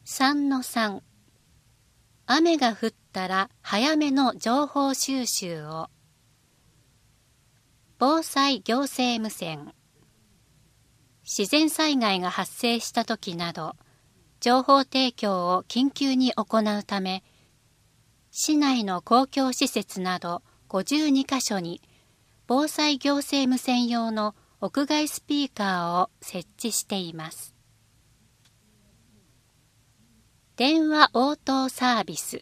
3-3 雨が降ったら早めの情報収集を。防災行政無線。自然災害が発生した時など、情報提供を緊急に行うため、市内の公共施設など52カ所に防災行政無線用の屋外スピーカーを設置しています。電話応答サービス。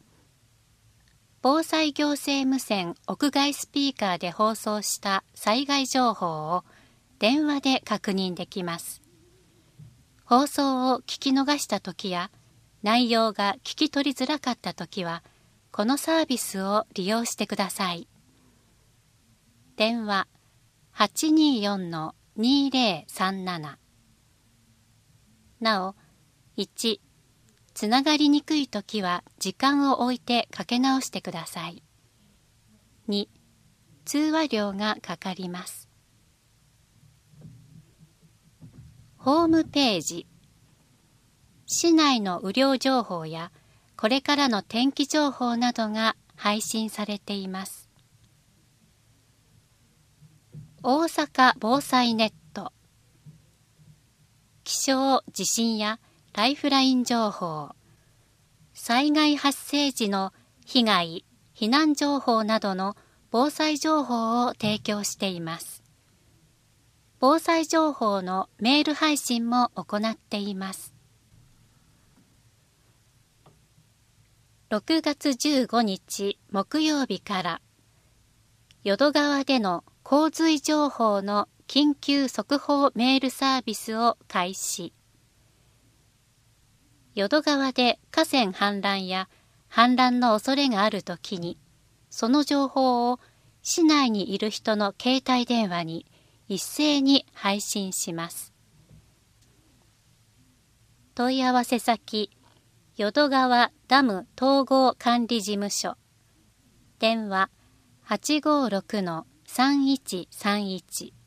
防災行政無線屋外スピーカーで放送した災害情報を電話で確認できます。放送を聞き逃したときや内容が聞き取りづらかったときは、このサービスを利用してください。電話 824-2037。なお、1、つながりにくいときは時間を置いてかけ直してください。2、通話料がかかります。ホームページ。市内の雨量情報やこれからの天気情報などが配信されています。大阪防災ネット。気象・地震やライフライン情報、災害発生時の被害・避難情報などの防災情報を提供しています。防災情報のメール配信も行っています。6月15日木曜日から淀川での洪水情報の緊急速報メールサービスを開始。淀川で河川氾濫や氾濫の恐れがあるときに、その情報を市内にいる人の携帯電話に一斉に配信します。問い合わせ先、淀川ダム統合管理事務所。電話 856-3131